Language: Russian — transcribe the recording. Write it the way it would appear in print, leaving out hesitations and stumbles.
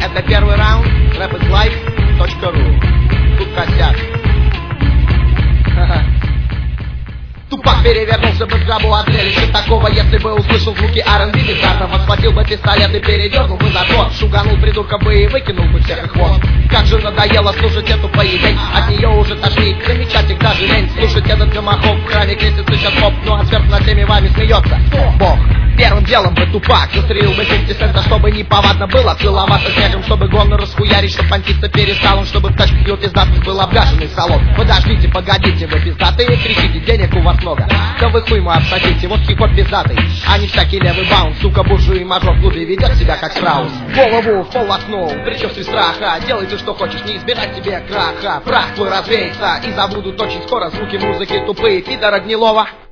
Это первый раунд, rapidlife.ru. Тут косяк. Тупак перевернулся бы в гробу от зрелища такого, если бы услышал звуки R&B бездарного. Схватил бы пистолет и передернул бы затвор. Шуганул придурка бы и выкинул бы всех их вон. Как же надоело слушать эту поебень. От нее уже тошнит, замечать их даже лень. Слушать этот гомохоп в храме крестится сейчас поп. Ну а сверху над всеми вами смеется Бог. Первым делом бы Тупак застрелил бы 50 цента, чтобы неповадно было целоваться снегом, чтобы гонор расхуярить, чтоб понтиться перестал он, чтобы в тачках его пиздатых был обгаженный салон. Подождите, погодите, вы пиздатые кричите, денег у вас много. Да вы хуй мой обсадите, вот хип-хоп пиздатый, а не всякий левый баунс. Сука, буржуй и мажор в клубе ведет себя как страус. Голову в пол окну, при чувстве страха, делайте что хочешь, не избирать тебе краха. Прах твой развеется и забудут очень скоро звуки музыки тупые пидора гнилого.